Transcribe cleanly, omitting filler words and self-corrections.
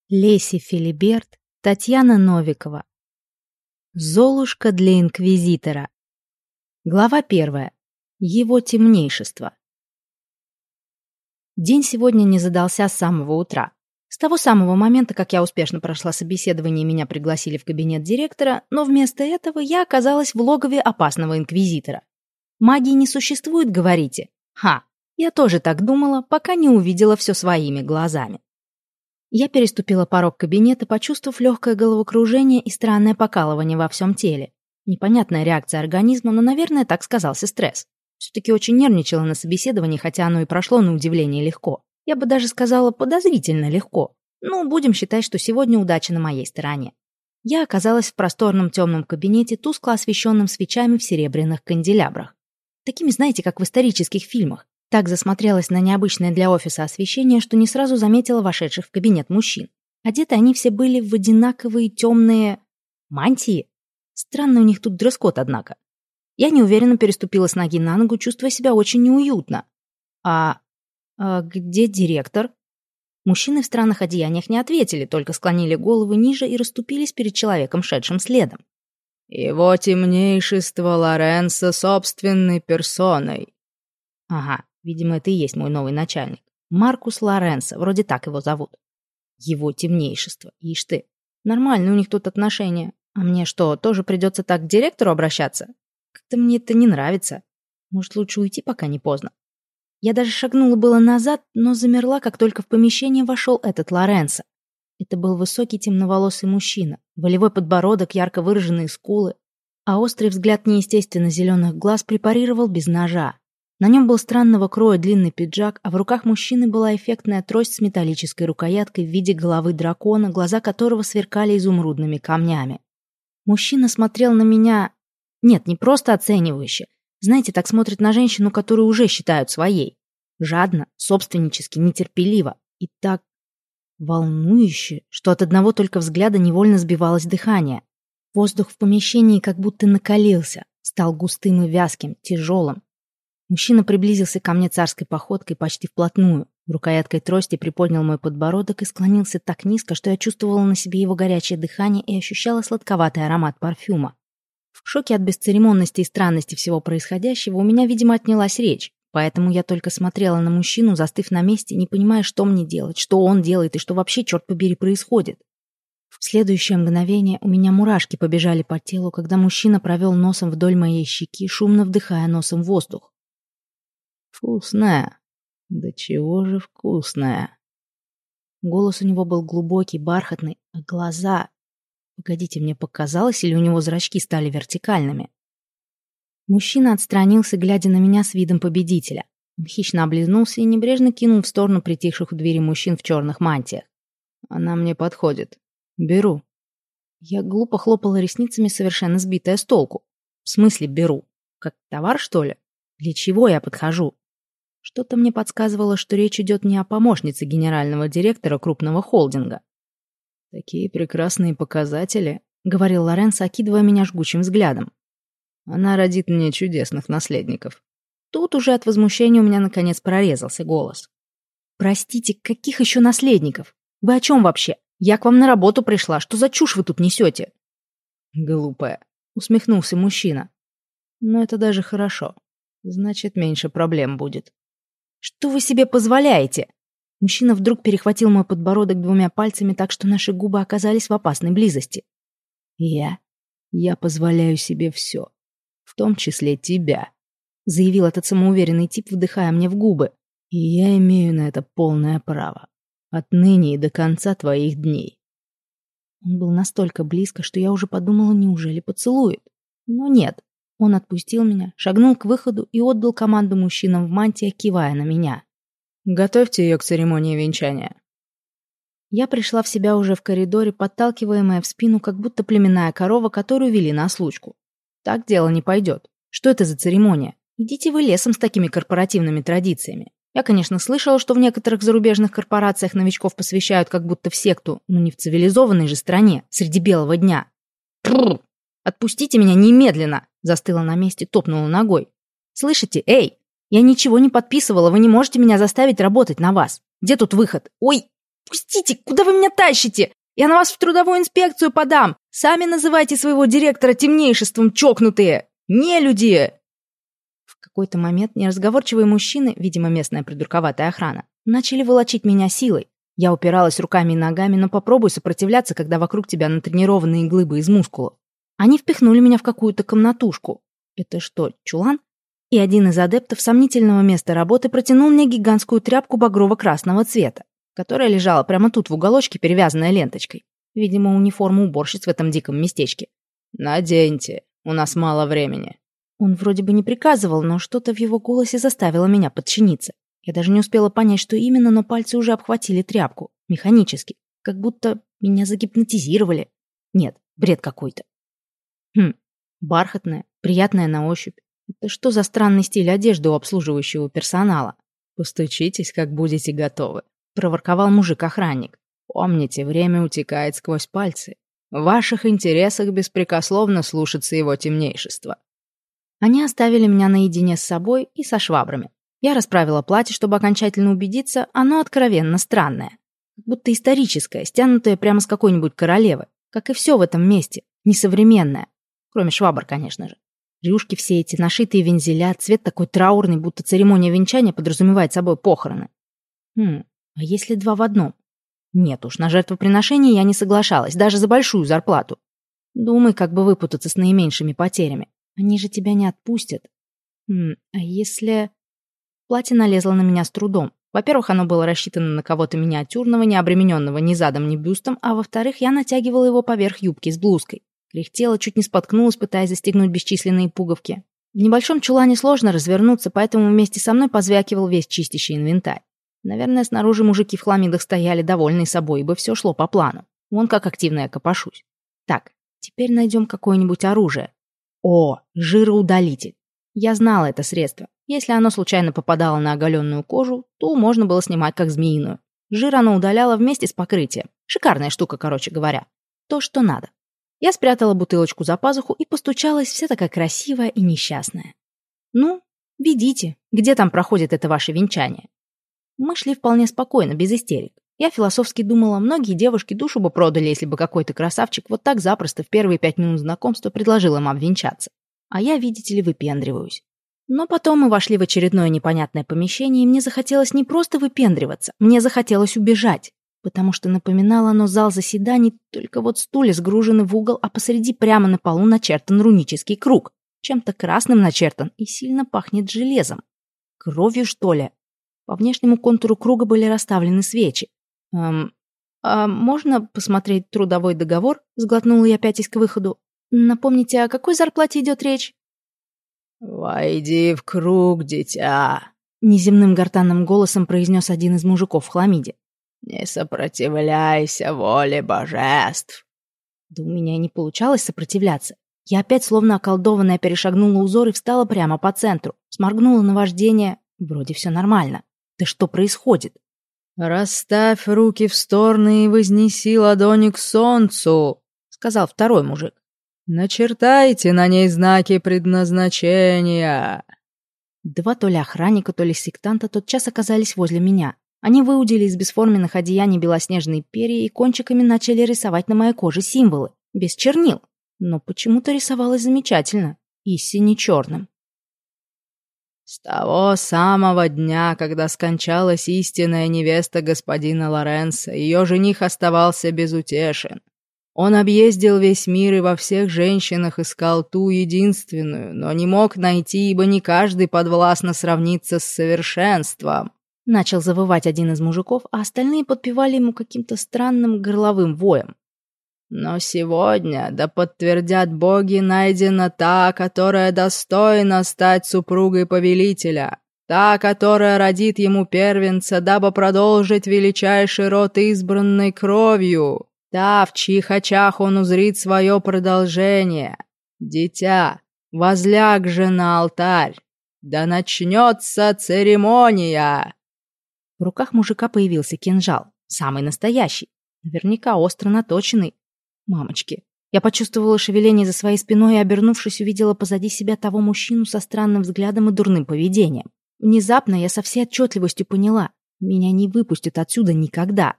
Леся Филиберт, Татьяна Новикова. Золушка для инквизитора. Глава 1. Его темнейшество. День сегодня не задался с самого утра. С того самого момента, как я успешно прошла собеседование и меня пригласили в кабинет директора, но вместо этого я оказалась в логове опасного инквизитора. Магии не существует, говорите? Ха, я тоже так думала, пока не увидела все своими глазами. Я переступила порог кабинета, почувствовав легкое головокружение и странное покалывание во всем теле. Непонятная реакция организма, но, наверное, так сказался стресс. Все-таки очень нервничала на собеседовании, хотя оно и прошло на удивление легко. Я бы даже сказала, подозрительно легко. Ну, будем считать, что сегодня удача на моей стороне. Я оказалась в просторном темном кабинете, тускло освещенном свечами в серебряных канделябрах. Такими, знаете, как в исторических фильмах. Так засмотрелась на необычное для офиса освещение, что не сразу заметила вошедших в кабинет мужчин. Одеты они все были в одинаковые темные мантии. Странный у них тут дресс-код, однако. Я неуверенно переступила с ноги на ногу, чувствуя себя очень неуютно. А где директор? Мужчины в странных одеяниях не ответили, только склонили головы ниже и расступились перед человеком, шедшим следом. «Его темнейшество Лоренцо собственной персоной». Ага, видимо, это и есть мой новый начальник. Маркус Лоренцо, вроде так его зовут. Его темнейшество, ишь ты. Нормально у них тут отношения. А мне что, тоже придется так к директору обращаться? Как-то мне это не нравится. Может, лучше уйти, пока не поздно. Я даже шагнула было назад, но замерла, как только в помещение вошел этот Лоренцо. Это был высокий темноволосый мужчина, волевой подбородок, ярко выраженные скулы, а острый взгляд неестественно зеленых глаз препарировал без ножа. На нем был странного кроя длинный пиджак, а в руках мужчины была эффектная трость с металлической рукояткой в виде головы дракона, глаза которого сверкали изумрудными камнями. Мужчина смотрел на меня... Нет, не просто оценивающе. Знаете, так смотрят на женщину, которую уже считают своей. Жадно, собственнически, нетерпеливо. И так волнующе, что от одного только взгляда невольно сбивалось дыхание. Воздух в помещении как будто накалился, стал густым и вязким, тяжелым. Мужчина приблизился ко мне царской походкой почти вплотную. Рукояткой трости приподнял мой подбородок и склонился так низко, что я чувствовала на себе его горячее дыхание и ощущала сладковатый аромат парфюма. В шоке от бесцеремонности и странности всего происходящего у меня, видимо, отнялась речь, поэтому я только смотрела на мужчину, застыв на месте, не понимая, что мне делать, что он делает и что вообще, черт побери, происходит. В следующее мгновение у меня мурашки побежали по телу, когда мужчина провел носом вдоль моей щеки, шумно вдыхая носом воздух. «Вкусная. Да чего же вкусная!» Голос у него был глубокий, бархатный, а глаза... Погодите, мне показалось, или у него зрачки стали вертикальными? Мужчина отстранился, глядя на меня с видом победителя. Он хищно облизнулся и небрежно кинул в сторону притихших у двери мужчин в черных мантиях. «Она мне подходит. Беру». Я глупо хлопала ресницами, совершенно сбитая с толку. В смысле беру? Как товар, что ли? Для чего я подхожу? Что-то мне подсказывало, что речь идет не о помощнице генерального директора крупного холдинга. «Такие прекрасные показатели», — говорил Лоренцо, окидывая меня жгучим взглядом. «Она родит мне чудесных наследников». Тут уже от возмущения у меня наконец прорезался голос. «Простите, каких еще наследников? Вы о чем вообще? Я к вам на работу пришла. Что за чушь вы тут несете?» «Глупая», — усмехнулся мужчина. «Но это даже хорошо. Значит, меньше проблем будет». «Что вы себе позволяете?» Мужчина вдруг перехватил мой подбородок двумя пальцами так, что наши губы оказались в опасной близости. Я позволяю себе все, в том числе тебя», — заявил этот самоуверенный тип, вдыхая мне в губы. «И я имею на это полное право. Отныне и до конца твоих дней». Он был настолько близко, что я уже подумала, неужели поцелует. Но нет. Он отпустил меня, шагнул к выходу и отдал команду мужчинам в мантиях, кивая на меня. «Готовьте ее к церемонии венчания». Я пришла в себя уже в коридоре, подталкиваемая в спину, как будто племенная корова, которую вели на случку. Так дело не пойдет. Что это за церемония? Идите вы лесом с такими корпоративными традициями. Я, конечно, слышала, что в некоторых зарубежных корпорациях новичков посвящают как будто в секту, но не в цивилизованной же стране, среди белого дня. «Прррр! Отпустите меня немедленно!» Застыла на месте, топнула ногой. «Слышите, эй! Я ничего не подписывала, вы не можете меня заставить работать на вас. Где тут выход? Ой!» Пустите! Куда вы меня тащите? Я на вас в трудовую инспекцию подам! Сами называйте своего директора темнейшеством, чокнутые! Нелюди!» В какой-то момент неразговорчивые мужчины, видимо, местная придурковатая охрана, начали волочить меня силой. Я упиралась руками и ногами, но попробуй сопротивляться, когда вокруг тебя натренированные глыбы из мускулов. Они впихнули меня в какую-то комнатушку. Это что, чулан? И один из адептов сомнительного места работы протянул мне гигантскую тряпку багрово-красного цвета, которая лежала прямо тут в уголочке, перевязанная ленточкой. Видимо, униформа уборщиц в этом диком местечке. «Наденьте, у нас мало времени». Он вроде бы не приказывал, но что-то в его голосе заставило меня подчиниться. Я даже не успела понять, что именно, но пальцы уже обхватили тряпку. Механически. Как будто меня загипнотизировали. Нет, бред какой-то. Бархатная, приятная на ощупь. Это что за странный стиль одежды у обслуживающего персонала? «Постучитесь, как будете готовы», — проворковал мужик-охранник. «Помните, время утекает сквозь пальцы. В ваших интересах беспрекословно слушаться его темнейшества». Они оставили меня наедине с собой и со швабрами. Я расправила платье, чтобы окончательно убедиться, оно откровенно странное. Как будто историческое, стянутое прямо с какой-нибудь королевы. Как и все в этом месте. Несовременное. Кроме швабр, конечно же. Рюшки все эти, нашитые вензеля, цвет такой траурный, будто церемония венчания подразумевает собой похороны. А если 2 в 1? Нет уж, на жертвоприношение я не соглашалась, даже за большую зарплату. Думай, как бы выпутаться с наименьшими потерями. Они же тебя не отпустят. А если... Платье налезло на меня с трудом. Во-первых, оно было рассчитано на кого-то миниатюрного, не обремененного ни задом, ни бюстом, а во-вторых, я натягивала его поверх юбки с блузкой. Кряхтела, чуть не споткнулась, пытаясь застегнуть бесчисленные пуговки. В небольшом чулане сложно развернуться, поэтому вместе со мной позвякивал весь чистящий инвентарь. Наверное, снаружи мужики в хламидах стояли, довольные собой, ибо все шло по плану. Вон как активно я копошусь. Так, теперь найдем какое-нибудь оружие. О, жироудалитель. Я знала это средство. Если оно случайно попадало на оголенную кожу, то можно было снимать как змеиную. Жир оно удаляло вместе с покрытием. Шикарная штука, короче говоря. То, что надо. Я спрятала бутылочку за пазуху и постучалась, вся такая красивая и несчастная. Ну, ведите, где там проходит это ваше венчание? Мы шли вполне спокойно, без истерик. Я философски думала, многие девушки душу бы продали, если бы какой-то красавчик вот так запросто в первые 5 минут знакомства предложил им обвенчаться. А я, видите ли, выпендриваюсь. Но потом мы вошли в очередное непонятное помещение, и мне захотелось не просто выпендриваться, мне захотелось убежать. Потому что напоминало оно зал заседаний, только вот стулья сгружены в угол, а посреди прямо на полу начертан рунический круг. Чем-то красным начертан и сильно пахнет железом. Кровью, что ли? По внешнему контуру круга были расставлены свечи. «А можно посмотреть трудовой договор?» — сглотнула я, пятясь к выходу. «Напомните, о какой зарплате идет речь?» «Войди в круг, дитя», — неземным гортанным голосом произнес один из мужиков в хламиде. «Не сопротивляйся воле божеств». Да у меня и не получалось сопротивляться. Я опять, словно околдованная, перешагнула узор и встала прямо по центру. Сморгнула наваждение. Вроде все нормально. Да что происходит? «Расставь руки в стороны и вознеси ладони к солнцу», — сказал второй мужик. «Начертайте на ней знаки предназначения». 2 то ли охранника, то ли сектанта тотчас оказались возле меня. Они выудили из бесформенных одеяний белоснежные перья и кончиками начали рисовать на моей коже символы. Без чернил. Но почему-то рисовалось замечательно. И сине-черным. «С того самого дня, когда скончалась истинная невеста господина Лоренса, ее жених оставался безутешен. Он объездил весь мир и во всех женщинах искал ту единственную, но не мог найти, ибо не каждый подвластно сравниться с совершенством». Начал завывать один из мужиков, а остальные подпевали ему каким-то странным горловым воем. «Но сегодня, да подтвердят боги, найдена та, которая достойна стать супругой повелителя, та, которая родит ему первенца, дабы продолжить величайший род избранной кровью, та, в чьих очах он узрит свое продолжение. Дитя, возляг же на алтарь, да начнется церемония!» В руках мужика появился кинжал, самый настоящий, наверняка остро наточенный. Мамочки. Я почувствовала шевеление за своей спиной и, обернувшись, увидела позади себя того мужчину со странным взглядом и дурным поведением. Внезапно я со всей отчетливостью поняла, меня не выпустят отсюда никогда.